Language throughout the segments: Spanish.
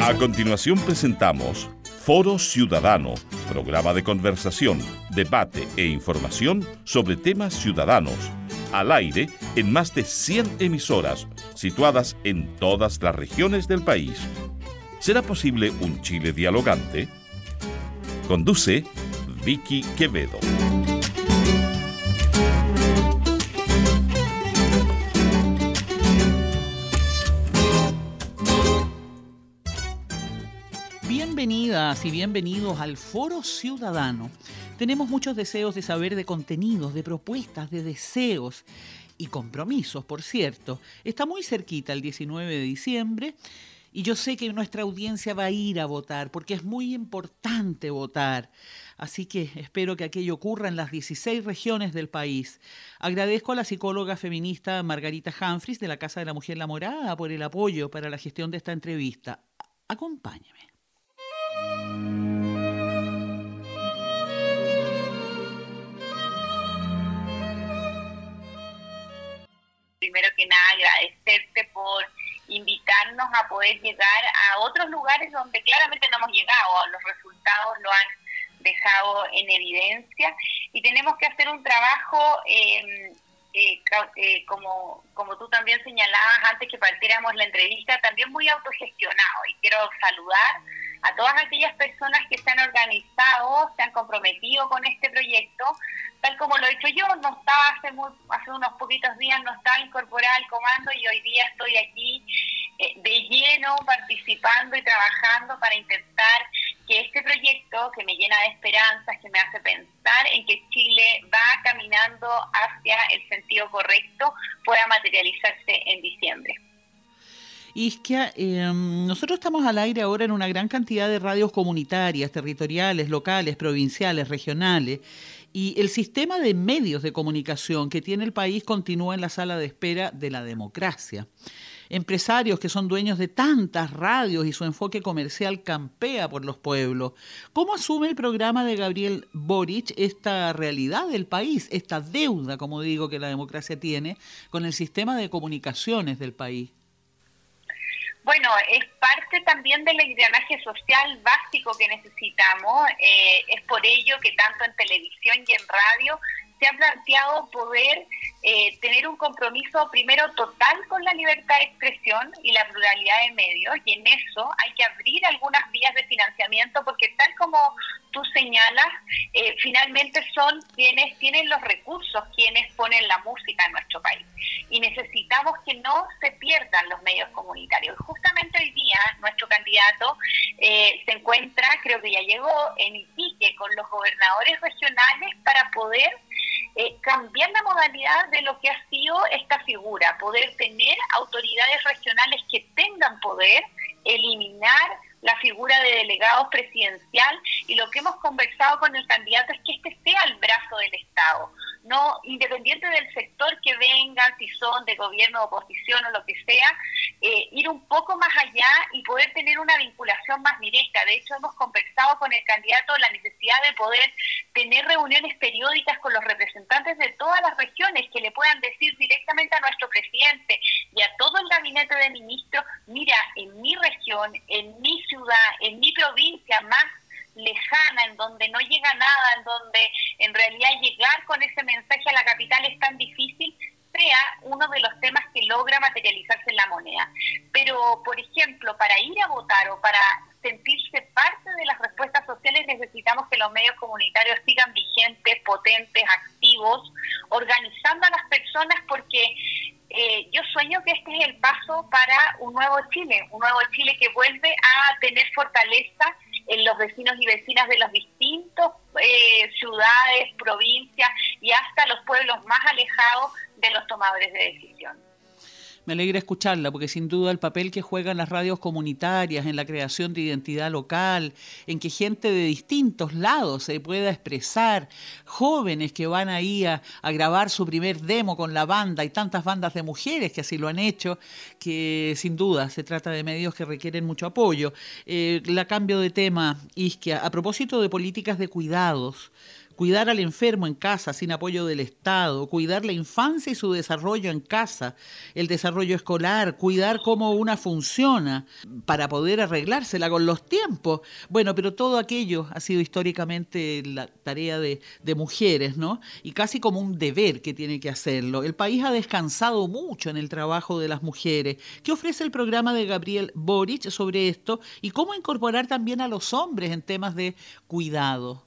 A continuación presentamos Foro Ciudadano, programa de conversación, debate e información sobre temas ciudadanos, al aire en más de 100 emisoras situadas en todas las regiones del país. ¿Será posible un Chile dialogante? Conduce Vicky Quevedo. Bienvenidas y bienvenidos al Foro Ciudadano. Tenemos muchos deseos de saber de contenidos, de propuestas, de deseos y compromisos, por cierto. Está muy cerquita el 19 de diciembre y yo sé que nuestra audiencia va a ir a votar porque es muy importante votar. Así que espero que aquello ocurra en las 16 regiones del país. Agradezco a la psicóloga feminista Margarita Humphries de la Casa de la Mujer La Morada por el apoyo para la gestión de esta entrevista. Acompáñeme. Primero que nada, agradecerte por invitarnos a poder llegar a otros lugares donde claramente no hemos llegado. Los resultados lo han dejado en evidencia y tenemos que hacer un trabajo, como tú también señalabas antes que partiéramos la entrevista, también muy autogestionado. Y quiero saludar a todas aquellas personas que se han organizado, se han comprometido con este proyecto, tal como lo he hecho yo. No estaba hace unos poquitos días, no estaba incorporada al comando y hoy día estoy aquí de lleno participando y trabajando para intentar que este proyecto, que me llena de esperanzas, que me hace pensar en que Chile va caminando hacia el sentido correcto, pueda materializarse en diciembre. Isquia, nosotros estamos al aire ahora en una gran cantidad de radios comunitarias, territoriales, locales, provinciales, regionales, y el sistema de medios de comunicación que tiene el país continúa en la sala de espera de la democracia. Empresarios que son dueños de tantas radios y su enfoque comercial campea por los pueblos. ¿Cómo asume el programa de Gabriel Boric esta realidad del país, esta deuda, como digo, que la democracia tiene con el sistema de comunicaciones del país? Bueno, es parte también del engranaje social básico que necesitamos. Es por ello que tanto en televisión y en radio se ha planteado poder tener un compromiso primero total con la libertad de expresión y la pluralidad de medios, y en eso hay que abrir algunas vías de financiamiento porque tal como tú señalas, finalmente son quienes tienen los recursos, quienes ponen la música en nuestro país, y necesitamos que no se pierdan los medios comunitarios. Justamente hoy día nuestro candidato se encuentra, creo que ya llegó, en Iquique con los gobernadores regionales para poder cambiar la modalidad de lo que ha sido esta figura, poder tener autoridades regionales que tengan poder, eliminar la figura de delegado presidencial, y lo que hemos conversado con el candidato es que este sea el brazo del Estado, no independiente del sector que vengan, si son de gobierno, oposición o lo que sea, ir un poco más allá y poder tener una vinculación más directa. De hecho, hemos conversado con el candidato la necesidad de poder tener reuniones periódicas con los representantes de todas las regiones que le puedan decir directamente a nuestro presidente y a todo el gabinete de ministros: mira, en mi región, en mi ciudad, en mi provincia más lejana, en donde no llega nada, en donde en realidad llegar con ese mensaje a la capital es tan difícil, sea uno de los temas que logra materializarse en la moneda. Pero, por ejemplo, para ir a votar o para sentirse parte de las respuestas sociales necesitamos que los medios comunitarios sigan vigentes, potentes, activos, organizando a las personas, porque yo sueño que este es el paso para un nuevo Chile que vuelve a tener fortaleza en los vecinos y vecinas de los distintos ciudades, provincias y hasta los pueblos más alejados de los tomadores de decisión. Me alegra escucharla, porque sin duda el papel que juegan las radios comunitarias en la creación de identidad local, en que gente de distintos lados se pueda expresar, jóvenes que van ahí a grabar su primer demo con la banda, y tantas bandas de mujeres que así lo han hecho, que sin duda se trata de medios que requieren mucho apoyo. La cambio de tema, Isquia, a propósito de políticas de cuidados, cuidar al enfermo en casa sin apoyo del Estado, cuidar la infancia y su desarrollo en casa, el desarrollo escolar, cuidar cómo una funciona para poder arreglársela con los tiempos. Bueno, pero todo aquello ha sido históricamente la tarea de mujeres, ¿no? Y casi como un deber que tiene que hacerlo. El país ha descansado mucho en el trabajo de las mujeres. ¿Qué ofrece el programa de Gabriel Boric sobre esto? Y cómo incorporar también a los hombres en temas de cuidado.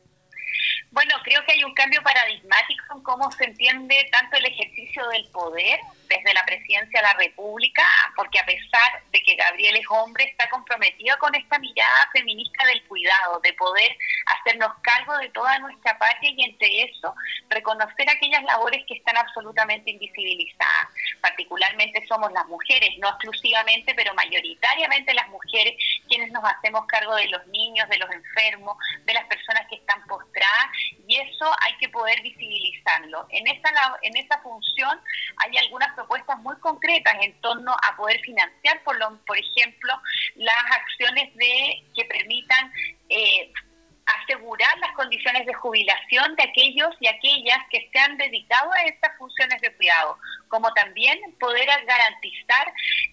Bueno, creo que hay un cambio paradigmático en cómo se entiende tanto el ejercicio del poder desde la presidencia de la República, porque a pesar de que Gabriel es hombre, está comprometido con esta mirada feminista del cuidado, de poder hacernos cargo de toda nuestra patria y entre eso reconocer aquellas labores que están absolutamente invisibilizadas. Particularmente somos las mujeres, no exclusivamente, pero mayoritariamente las mujeres quienes nos hacemos cargo de los niños, de los enfermos, de las personas que están postradas, y eso hay que poder visibilizarlo. En esa función hay algunas propuestas muy concretas en torno a poder financiar, por ejemplo, las acciones que permitan asegurar las condiciones de jubilación de aquellos y aquellas que se han dedicado a estas funciones de cuidado, como también poder garantizar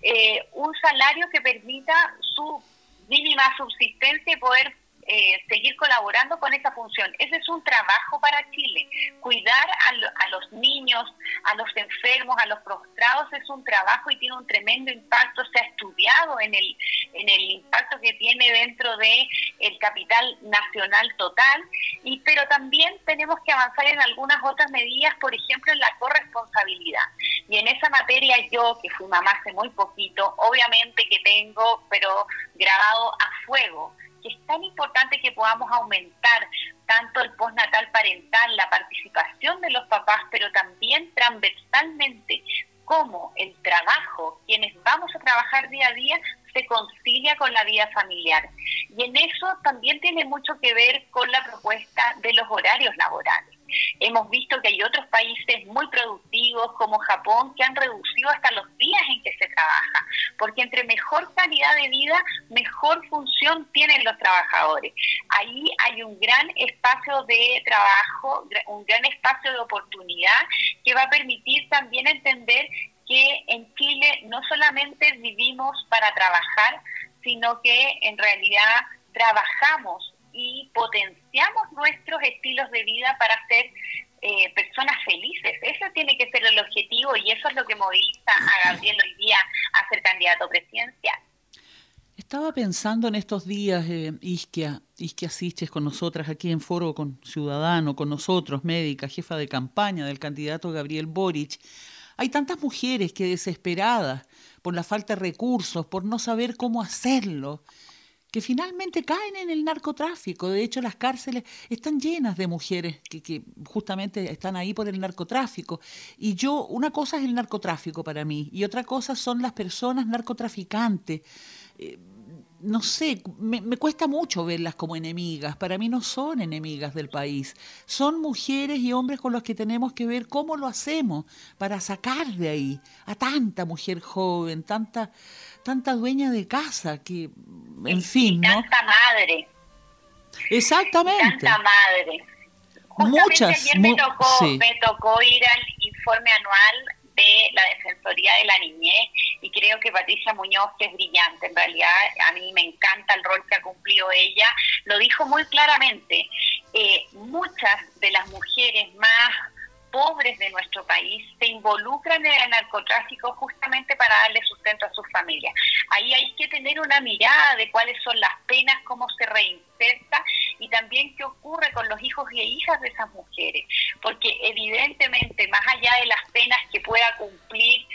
un salario que permita su mínima subsistencia y poder seguir colaborando con esa función. Ese es un trabajo para Chile. Cuidar a los niños, a los enfermos, a los prostrados es un trabajo y tiene un tremendo impacto. Se ha estudiado en el impacto que tiene dentro de el capital nacional total, pero también tenemos que avanzar en algunas otras medidas, por ejemplo en la corresponsabilidad. Y en esa materia yo, que fui mamá hace muy poquito, obviamente que tengo, pero grabado a fuego, que es tan importante que podamos aumentar tanto el postnatal parental, la participación de los papás, pero también transversalmente cómo el trabajo, quienes vamos a trabajar día a día, se concilia con la vida familiar. Y en eso también tiene mucho que ver con la propuesta de los horarios laborales. Hemos visto que hay otros países muy productivos como Japón que han reducido hasta los días en que se trabaja, porque entre mejor calidad de vida, mejor función tienen los trabajadores. Ahí hay un gran espacio de trabajo, un gran espacio de oportunidad que va a permitir también entender que en Chile no solamente vivimos para trabajar, sino que en realidad trabajamos y potenciamos nuestros estilos de vida para ser personas felices. Eso tiene que ser el objetivo y eso es lo que moviliza a Gabriel hoy día a ser candidato presidencial. Estaba pensando en estos días, Isquia Siches con nosotras aquí en Foro con Ciudadano, con nosotros, médica, jefa de campaña del candidato Gabriel Boric. Hay tantas mujeres que desesperadas por la falta de recursos, por no saber cómo hacerlo, que finalmente caen en el narcotráfico. De hecho, las cárceles están llenas de mujeres que justamente están ahí por el narcotráfico. Y una cosa es el narcotráfico para mí, y otra cosa son las personas narcotraficantes. No sé, me cuesta mucho verlas como enemigas. Para mí no son enemigas del país. Son mujeres y hombres con los que tenemos que ver cómo lo hacemos para sacar de ahí a tanta mujer joven, tanta dueña de casa, que, en fin, ¿no? Tanta madre. Exactamente. Tanta madre. Justamente muchas. Ayer me tocó ir al informe anual de la Defensoría de la Niñez y creo que Patricia Muñoz, que es brillante, en realidad a mí me encanta el rol que ha cumplido ella, lo dijo muy claramente. Muchas de las mujeres más pobres de nuestro país se involucran en el narcotráfico justamente para darle sustento a sus familias. Ahí hay que tener una mirada de cuáles son las penas, cómo se reinserta y también qué ocurre con los hijos y hijas de esas mujeres, porque evidentemente más allá de las penas que pueda cumplir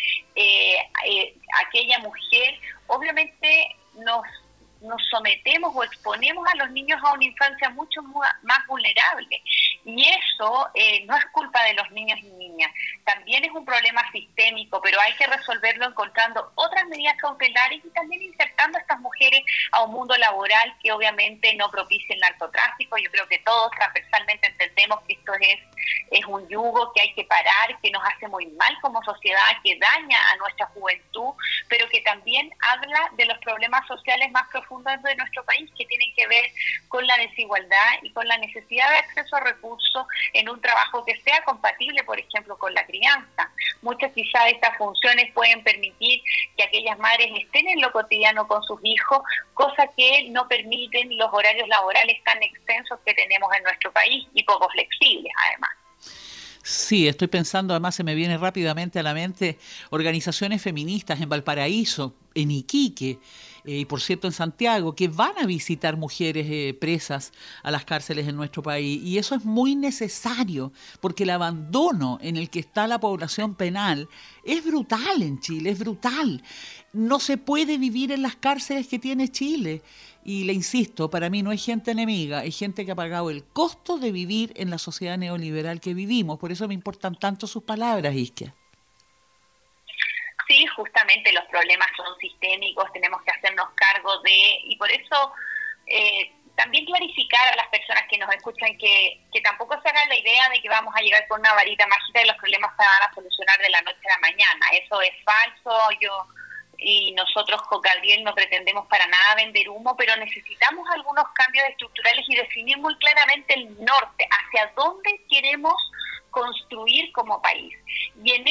aquella mujer, obviamente nos sometemos o exponemos a los niños a una infancia mucho más vulnerable. Y eso no es culpa de los niños y niñas, también es un problema sistémico, pero hay que resolverlo encontrando otras medidas cautelares y también insertando a estas mujeres a un mundo laboral que obviamente no propicie el narcotráfico. Yo creo que todos transversalmente entendemos que esto es un yugo que hay que parar, que nos hace muy mal como sociedad, que daña a nuestra juventud, pero que también habla de los problemas sociales más profundos de nuestro país, que tienen que ver con la desigualdad y con la necesidad de acceso a recursos en un trabajo que sea compatible, por ejemplo, con la crianza. Muchas quizás de estas funciones pueden permitir que aquellas madres estén en lo cotidiano con sus hijos, cosa que no permiten los horarios laborales tan extensos que tenemos en nuestro país y poco flexibles, además. Sí, estoy pensando, además se me viene rápidamente a la mente organizaciones feministas en Valparaíso, en Iquique, y por cierto en Santiago, que van a visitar mujeres presas a las cárceles en nuestro país. Y eso es muy necesario, porque el abandono en el que está la población penal es brutal en Chile, es brutal. No se puede vivir en las cárceles que tiene Chile. Y le insisto, para mí no hay gente enemiga, hay gente que ha pagado el costo de vivir en la sociedad neoliberal que vivimos. Por eso me importan tanto sus palabras, Isquia. Sí, justamente los problemas son sistémicos, tenemos que hacernos cargo y por eso también clarificar a las personas que nos escuchan que tampoco se hagan la idea de que vamos a llegar con una varita mágica y los problemas se van a solucionar de la noche a la mañana. Eso es falso. Y nosotros con Gabriel no pretendemos para nada vender humo, pero necesitamos algunos cambios estructurales y definir muy claramente el norte, hacia dónde queremos construir como país. Y en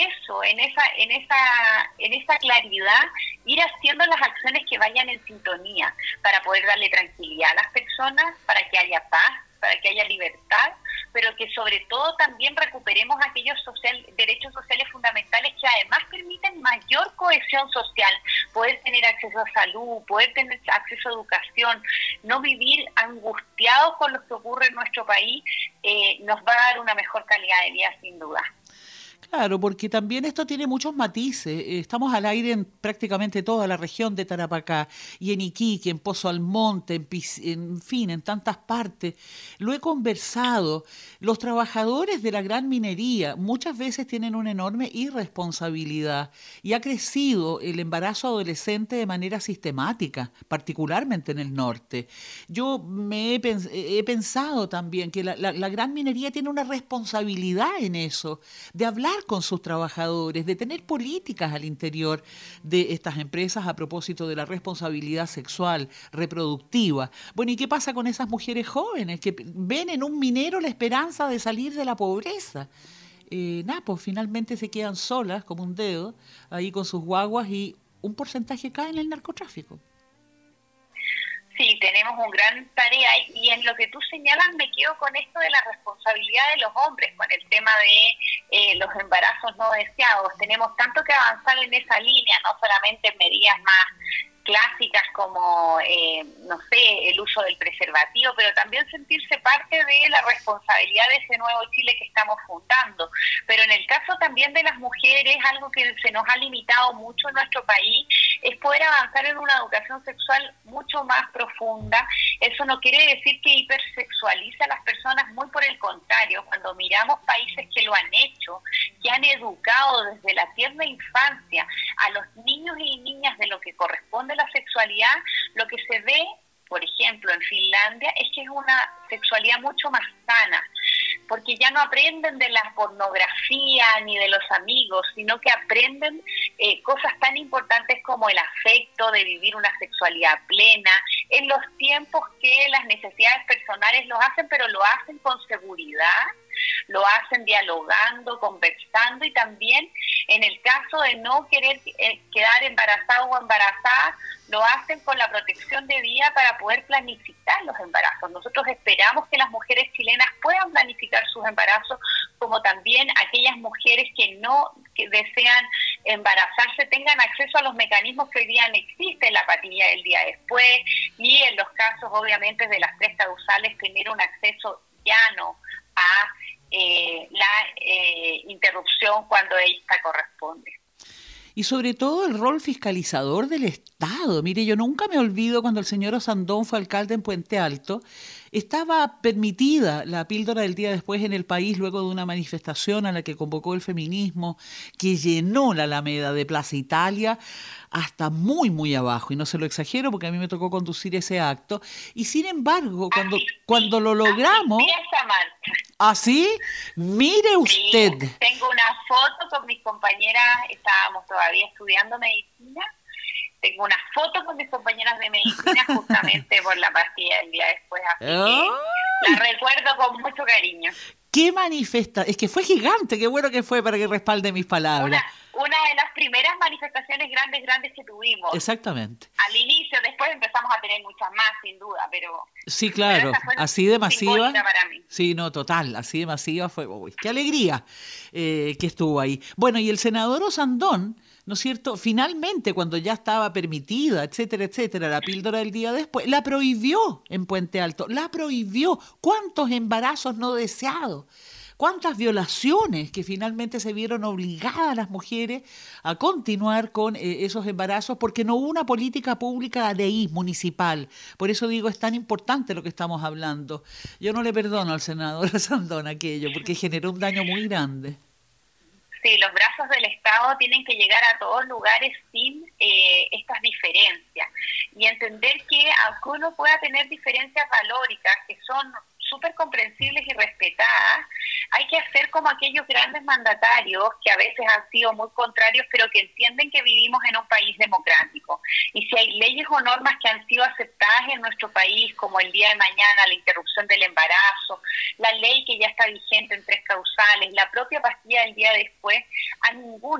esa claridad, ir haciendo las acciones que vayan en sintonía para poder darle tranquilidad a las personas, para que haya paz, para que haya libertad, pero que sobre todo también recuperemos aquellos derechos sociales fundamentales que además permiten mayor cohesión social, poder tener acceso a salud, poder tener acceso a educación, no vivir angustiados con lo que ocurre en nuestro país, nos va a dar una mejor calidad de vida sin duda. Claro, porque también esto tiene muchos matices. Estamos al aire en prácticamente toda la región de Tarapacá y en Iquique, en Pozo Almonte, en fin, en tantas partes. Lo he conversado. Los trabajadores de la gran minería muchas veces tienen una enorme irresponsabilidad y ha crecido el embarazo adolescente de manera sistemática, particularmente en el norte. Yo he pensado también que la gran minería tiene una responsabilidad en eso, de hablar con sus trabajadores, de tener políticas al interior de estas empresas a propósito de la responsabilidad sexual, reproductiva. Bueno, ¿y qué pasa con esas mujeres jóvenes que ven en un minero la esperanza de salir de la pobreza? Pues finalmente se quedan solas como un dedo, ahí con sus guaguas y un porcentaje cae en el narcotráfico. Sí, tenemos una gran tarea y en lo que tú señalas me quedo con esto de la responsabilidad de los hombres, con el tema de los embarazos no deseados. Tenemos tanto que avanzar en esa línea, no solamente en medidas más clásicas como, no sé, el uso del preservativo, pero también sentirse parte de la responsabilidad de ese nuevo Chile que estamos fundando. Pero en el caso también de las mujeres, algo que se nos ha limitado mucho en nuestro país es poder avanzar en una educación sexual mucho más profunda. Eso no quiere decir que hipersexualice a las personas, muy por el contrario. Cuando miramos países que lo han hecho, que han educado desde la tierna infancia a los niños y niñas de lo que corresponde a la sexualidad, lo que se ve, por ejemplo, en Finlandia, es que es una sexualidad mucho más sana, porque ya no aprenden de la pornografía ni de los amigos, sino que aprenden cosas tan importantes como el afecto, de vivir una sexualidad plena, en los tiempos que las necesidades personales los hacen, pero lo hacen con seguridad, lo hacen dialogando, conversando, y también en el caso de no querer quedar embarazado o embarazada, lo hacen con la protección de vida para poder planificar los embarazos. Nosotros esperamos que las mujeres chilenas puedan planificar sus embarazos, como también aquellas mujeres que desean embarazarse tengan acceso a los mecanismos que hoy día no existen, la patilla del día después, y en los casos obviamente de las 3 causales tener un acceso llano a la interrupción cuando esta corresponde. Y sobre todo el rol fiscalizador del Estado. Mire, yo nunca me olvido cuando el señor Osandón fue alcalde en Puente Alto, estaba permitida la píldora del día después en el país luego de una manifestación a la que convocó el feminismo, que llenó la Alameda de Plaza Italia hasta muy, muy abajo. Y no se lo exagero porque a mí me tocó conducir ese acto. Y sin embargo, cuando lo logramos... ¿Así? Mire usted. Sí, tengo una foto con mis compañeras, estábamos todavía estudiando medicina, Tengo una foto con mis compañeras de medicina justamente por la pastilla del día después, así que la recuerdo con mucho cariño. ¿Qué es que fue gigante, qué bueno que fue para que respalde mis palabras. Una de las primeras manifestaciones grandes que tuvimos. Exactamente. Al inicio, después empezamos a tener muchas más, sin duda, pero... Sí, claro, así de masiva. Para mí. Sí, no, total, así de masiva fue, uy, qué alegría que estuvo ahí. Bueno, y el senador Osandón, ¿no es cierto? Finalmente, cuando ya estaba permitida, etcétera, la píldora del día después, la prohibió en Puente Alto, la prohibió. ¿Cuántos embarazos no deseados? ¿Cuántas violaciones que finalmente se vieron obligadas las mujeres a continuar con esos embarazos porque no hubo una política pública de ahí, municipal? Por eso digo, es tan importante lo que estamos hablando. Yo no le perdono al senador Osandón aquello porque generó un daño muy grande. Sí, los brazos del Estado tienen que llegar a todos lugares sin estas diferencias y entender que aunque uno pueda tener diferencias valóricas que son súper comprensibles y respetadas, hay que hacer como aquellos grandes mandatarios que a veces han sido muy contrarios, pero que entienden que vivimos en un país democrático. Y si hay leyes o normas que han sido aceptadas en nuestro país, como el día de mañana, la interrupción del embarazo, la ley que ya está vigente en 3 causales, la propia pastilla del día después, a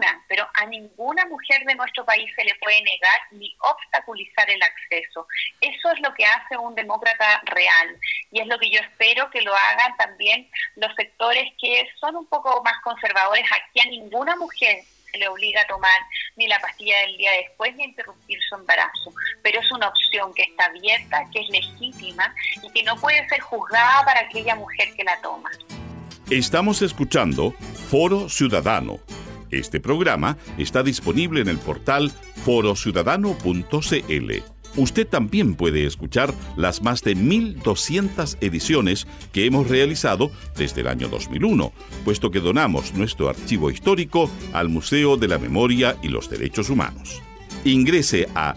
ninguna mujer de nuestro país se le puede negar ni obstaculizar el acceso. Eso es lo que hace un demócrata real y es lo que yo espero que lo hagan también los sectores que son un poco más conservadores. Aquí a ninguna mujer se le obliga a tomar ni la pastilla del día después ni a interrumpir su embarazo, pero es una opción que está abierta, que es legítima y que no puede ser juzgada para aquella mujer que la toma. Estamos escuchando Foro Ciudadano. Este programa está disponible en el portal forociudadano.cl. Usted también puede escuchar las más de 1.200 ediciones que hemos realizado desde el año 2001, puesto que donamos nuestro archivo histórico al Museo de la Memoria y los Derechos Humanos. Ingrese a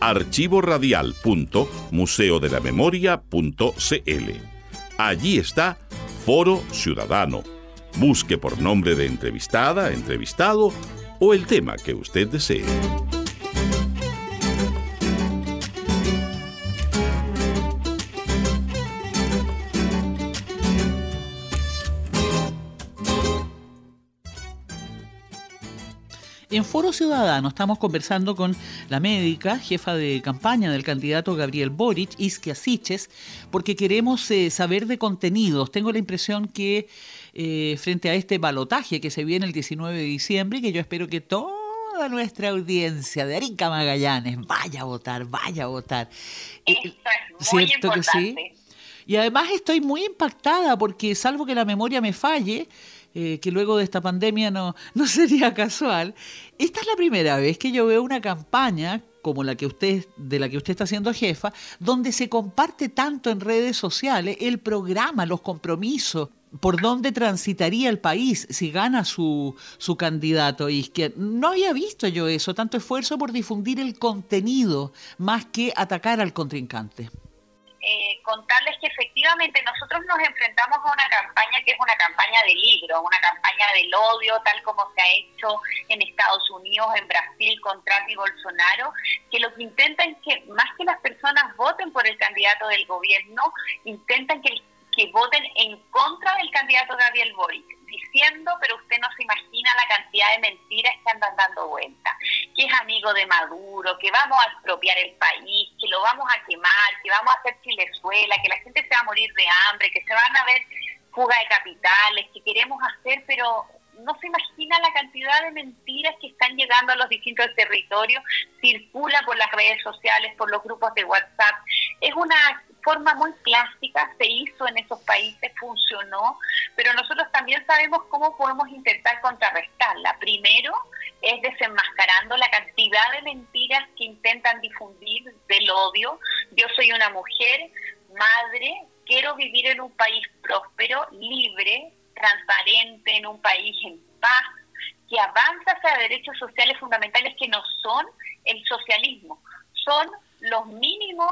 archivoradial.museodelamemoria.cl. Allí está Foro Ciudadano. Busque por nombre de entrevistada, entrevistado o el tema que usted desee. En Foro Ciudadano estamos conversando con la médica, jefa de campaña del candidato Gabriel Boric, Isquia Siches, porque queremos saber de contenidos. Tengo la impresión que frente a este balotaje que se viene el 19 de diciembre, que yo espero que toda nuestra audiencia de Arica Magallanes vaya a votar. Eso es muy ¿cierto importante. que sí? Y además estoy muy impactada porque, salvo que la memoria me falle, que luego de esta pandemia no sería casual, esta es la primera vez que yo veo una campaña como de la que usted está siendo jefa, donde se comparte tanto en redes sociales el programa, los compromisos, por dónde transitaría el país si gana su candidato. Y es que no había visto yo eso, tanto esfuerzo por difundir el contenido más que atacar al contrincante. Contarles que efectivamente nosotros nos enfrentamos a una campaña que es una campaña de libro, una campaña del odio, tal como se ha hecho en Estados Unidos, en Brasil, con Trump y Bolsonaro, que lo que intentan es que más que las personas voten por el candidato del gobierno, intentan que voten en contra del candidato Gabriel Boric, diciendo, pero usted no se imagina la cantidad de mentiras que andan dando vuelta, que es amigo de Maduro, que vamos a expropiar el país, que lo vamos a quemar, que vamos a hacer Chilezuela, que la gente se va a morir de hambre, que se van a ver fuga de capitales, que queremos hacer, pero no se imagina la cantidad de mentiras que están llegando a los distintos territorios, circula por las redes sociales, por los grupos de WhatsApp. Es una forma muy clásica, se hizo en esos países, funcionó, pero nosotros también sabemos cómo podemos intentar contrarrestarla. Primero es desenmascarando la cantidad de mentiras que intentan difundir del odio. Yo soy una mujer, madre, quiero vivir en un país próspero, libre, transparente, en un país en paz, que avanza hacia derechos sociales fundamentales que no son el socialismo, son los mínimos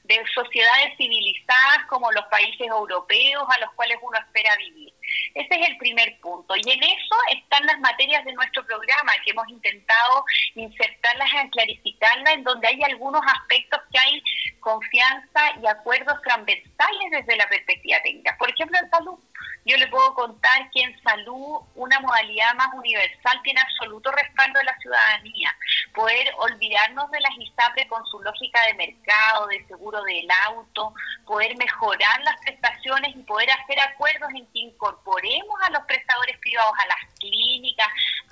de sociedades civilizadas como los países europeos a los cuales uno espera vivir. Ese es el primer punto. Y en eso están las materias de nuestro programa, que hemos intentado insertarlas, clarificarlas, en donde hay algunos aspectos que hay confianza y acuerdos transversales desde la perspectiva técnica. Por ejemplo, en salud. Yo le puedo contar que en salud una modalidad más universal tiene absoluto respaldo de la ciudadanía. Poder olvidarnos de las ISAPRE con su lógica de mercado, de seguro del auto, poder mejorar las prestaciones y poder hacer acuerdos en que incorporemos a los prestadores privados, a las clínicas,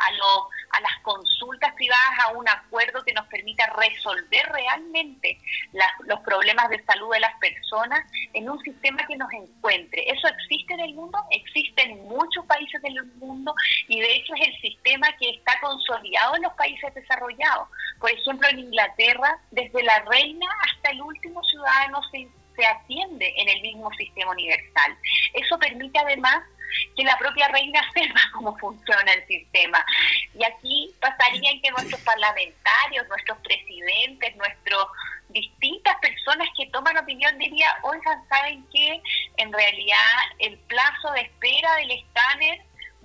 a las consultas privadas, a un acuerdo que nos permita resolver realmente los problemas de salud de las personas en un sistema que nos encuentre. ¿Eso existe en el mundo? Existe en muchos países del mundo y de hecho es el sistema que está consolidado en los países desarrollados. Por ejemplo, en Inglaterra, desde la reina hasta el último ciudadano se atiende en el mismo sistema universal. Eso permite además que la propia reina sepa cómo funciona el sistema. Y aquí pasaría en que nuestros parlamentarios, nuestros presidentes, distintas personas que toman opinión dirían, oigan, ¿saben qué? En realidad el plazo de espera del escáner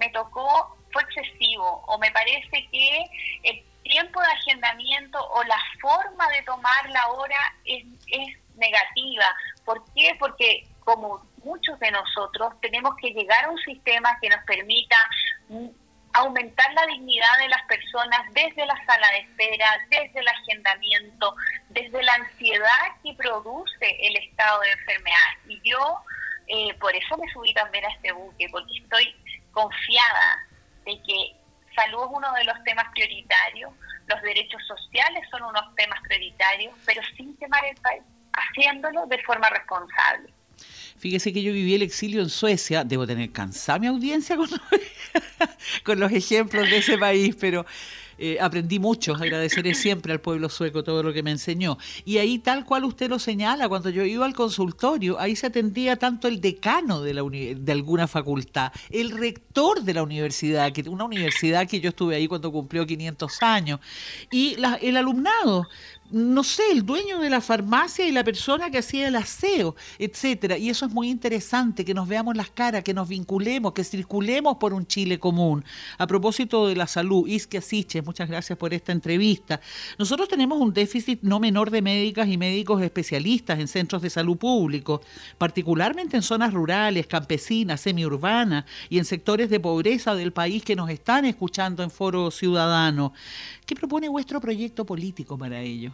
fue excesivo, o me parece que el tiempo de agendamiento o la forma de tomar la hora es negativa. ¿Por qué? Porque como muchos de nosotros tenemos que llegar a un sistema que nos permita aumentar la dignidad de las personas desde la sala de espera, desde el agendamiento, desde la ansiedad que produce el estado de enfermedad. Y yo por eso me subí también a este buque, porque estoy confiada de que salud es uno de los temas prioritarios, los derechos sociales son unos temas prioritarios, pero sin quemar el país, haciéndolo de forma responsable. Fíjese que yo viví el exilio en Suecia, debo tener cansada mi audiencia con los ejemplos de ese país, pero aprendí mucho, agradeceré siempre al pueblo sueco todo lo que me enseñó. Y ahí, tal cual usted lo señala, cuando yo iba al consultorio, ahí se atendía tanto el decano de alguna facultad, el rector de la universidad, una universidad que yo estuve ahí cuando cumplió 500 años, y el alumnado, no sé, el dueño de la farmacia y la persona que hacía el aseo, etcétera. Y eso es muy interesante, que nos veamos las caras, que nos vinculemos, que circulemos por un Chile común. A propósito de la salud, Isquia Siches, muchas gracias por esta entrevista. Nosotros tenemos un déficit no menor de médicas y médicos especialistas en centros de salud público, particularmente en zonas rurales, campesinas, semiurbanas y en sectores de pobreza del país que nos están escuchando en Foro Ciudadano. ¿Qué propone vuestro proyecto político para ello?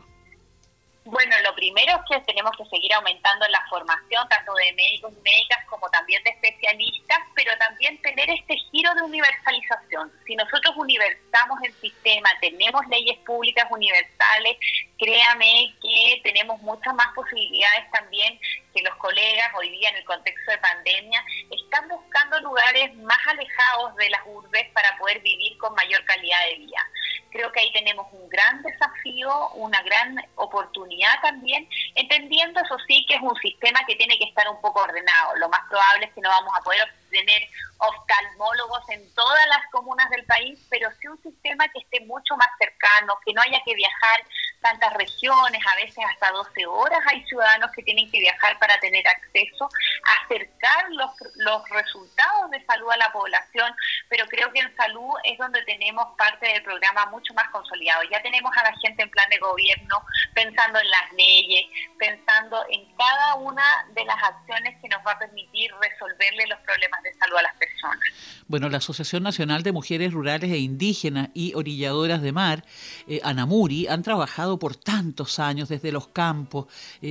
Bueno, lo primero es que tenemos que seguir aumentando la formación tanto de médicos y médicas como también de especialistas, pero también tener este giro de universalización. Si nosotros universamos el sistema, tenemos leyes públicas universales, créame que tenemos muchas más posibilidades también que los colegas hoy día en el contexto de pandemia están buscando lugares más alejados de las urbes para poder vivir con mayor calidad de vida. Creo que ahí tenemos un gran desafío, una gran oportunidad también, entendiendo eso sí que es un sistema que tiene que estar un poco ordenado. Lo más probable es que no vamos a poder tener oftalmólogos en todas las comunas del país, pero sí un sistema que esté mucho más cercano, que no haya que viajar tantas regiones, a veces hasta 12 horas hay ciudadanos que tienen que viajar para tener acceso, acercar los resultados de salud a la población, pero creo que en salud es donde tenemos parte del programa mucho más consolidado. Ya tenemos a la gente en plan de gobierno, pensando en las leyes, pensando en cada una de las acciones que nos va a permitir resolverle los problemas de salud a las personas. Bueno, la Asociación Nacional de Mujeres Rurales e Indígenas y Orilladoras de Mar, ANAMURI, han trabajado por tantos años desde los campos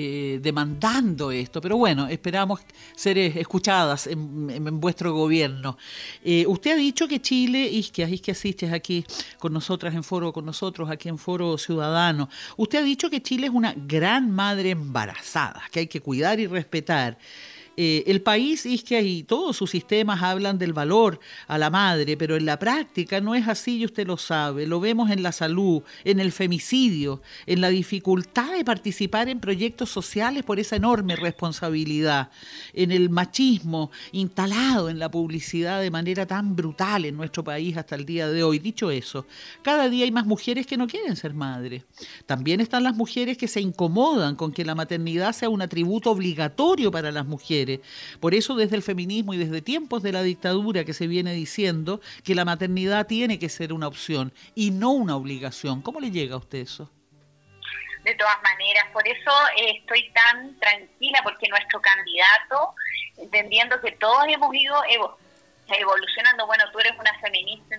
demandando esto, pero bueno, esperamos ser escuchadas en vuestro gobierno. Usted ha dicho que Chile, Isquia Siches aquí con nosotras en Foro, con nosotros aquí en Foro Ciudadano, usted ha dicho que Chile es una gran madre embarazada, que hay que cuidar y respetar. El país, Isquia, y todos sus sistemas hablan del valor a la madre, pero en la práctica no es así y usted lo sabe. Lo vemos en la salud, en el femicidio, en la dificultad de participar en proyectos sociales por esa enorme responsabilidad, en el machismo instalado en la publicidad de manera tan brutal en nuestro país hasta el día de hoy. Dicho eso, cada día hay más mujeres que no quieren ser madres. También están las mujeres que se incomodan con que la maternidad sea un atributo obligatorio para las mujeres. Por eso desde el feminismo y desde tiempos de la dictadura que se viene diciendo que la maternidad tiene que ser una opción y no una obligación. ¿Cómo le llega a usted eso? De todas maneras, por eso estoy tan tranquila, porque nuestro candidato, entendiendo que todos hemos ido evolucionando, bueno, tú eres una feminista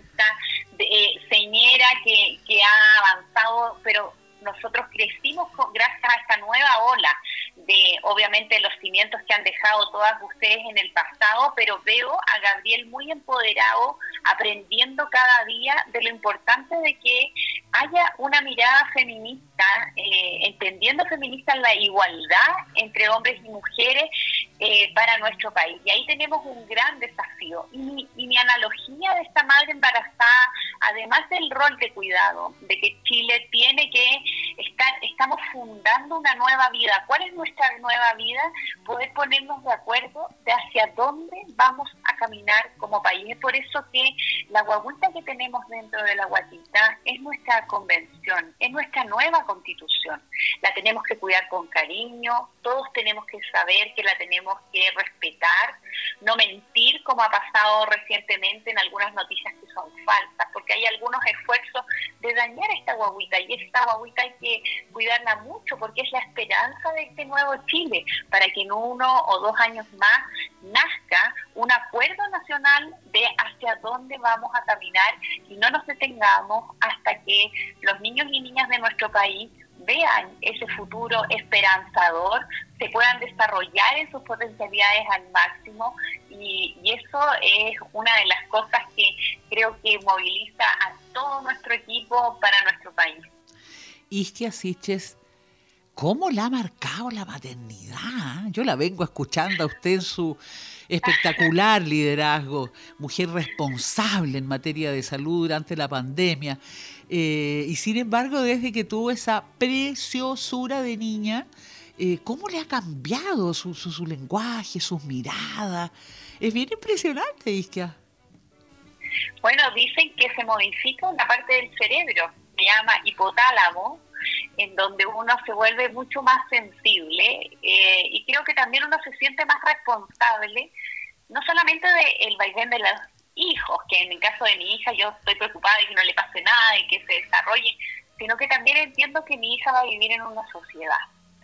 señera que ha avanzado, pero nosotros crecimos gracias a esta nueva ola de, obviamente, los cimientos que han dejado todas ustedes en el pasado, pero veo a Gabriel muy empoderado, aprendiendo cada día de lo importante de que haya una mirada feminista, entendiendo feminista la igualdad entre hombres y mujeres para nuestro país. Y ahí tenemos un gran desafío. Y mi analogía de esta madre embarazada, además del rol de cuidado, de que Chile tiene que estamos fundando una nueva vida. ¿Cuál es nuestra nueva vida? Poder ponernos de acuerdo de hacia dónde vamos a caminar como país. Es por eso que la guaguita que tenemos dentro de la guatita es nuestra convención, es nuestra nueva constitución. La tenemos que cuidar con cariño, todos tenemos que saber que la tenemos que respetar, no mentir como ha pasado recientemente en algunas noticias que son falsas, porque hay algunos esfuerzos de dañar a esta guaguita, y esta guaguita hay que cuidarla mucho porque es la esperanza de este nuevo Chile, para que en 1 o 2 años más nazca un acuerdo nacional de hacia dónde vamos a caminar y no nos detengamos hasta que los niños y niñas de nuestro país vean ese futuro esperanzador, se puedan desarrollar en sus potencialidades al máximo, y eso es una de las cosas que creo que moviliza a todo nuestro equipo para nuestro país. Isquia Siches, ¿cómo la ha marcado la maternidad? Yo la vengo escuchando a usted en su espectacular liderazgo, mujer responsable en materia de salud durante la pandemia, y sin embargo, desde que tuvo esa preciosura de niña, ¿cómo le ha cambiado su lenguaje, sus miradas? Es bien impresionante, Isquia. Bueno, dicen que se modifica una parte del cerebro, se llama hipotálamo, en donde uno se vuelve mucho más sensible, y creo que también uno se siente más responsable, no solamente del vaivén de los hijos, que en el caso de mi hija yo estoy preocupada de que no le pase nada y que se desarrolle, sino que también entiendo que mi hija va a vivir en una sociedad.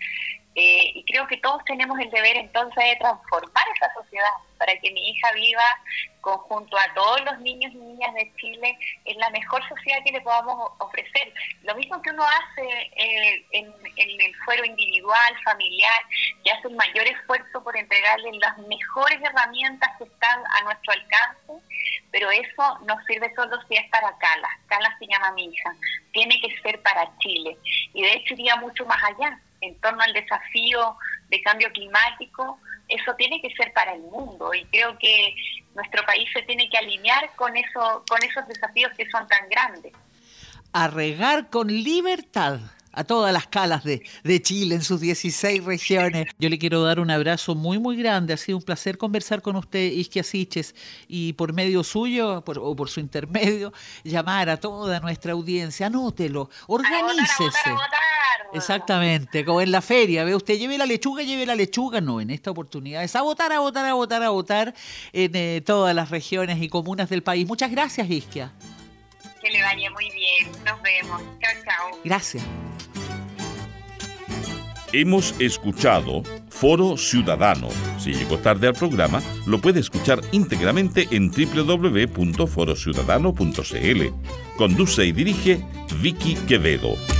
Y creo que todos tenemos el deber entonces de transformar esa sociedad para que mi hija viva conjunto a todos los niños y niñas de Chile en la mejor sociedad que le podamos ofrecer. Lo mismo que uno hace en el fuero individual, familiar, que hace un mayor esfuerzo por entregarle las mejores herramientas que están a nuestro alcance, pero eso no sirve solo si es para Cala. Cala se llama mi hija. Tiene que ser para Chile. Y de hecho iría mucho más allá. En torno al desafío de cambio climático, eso tiene que ser para el mundo, y creo que nuestro país se tiene que alinear con esos desafíos que son tan grandes. A regar con libertad a todas las calas de Chile en sus 16 regiones. Yo le quiero dar un abrazo muy, muy grande. Ha sido un placer conversar con usted, Isquia Siches, y por medio suyo, o por su intermedio, llamar a toda nuestra audiencia. Anótelo, organícese. A votar. Exactamente, como en la feria, ve usted, lleve la lechuga. No, en esta oportunidad es a votar en todas las regiones y comunas del país. Muchas gracias, Isquia. Que le vaya muy bien. Nos vemos. Chao, chao. Gracias. Hemos escuchado Foro Ciudadano. Si llegó tarde al programa, lo puede escuchar íntegramente en www.forociudadano.cl. Conduce y dirige Vicky Quevedo.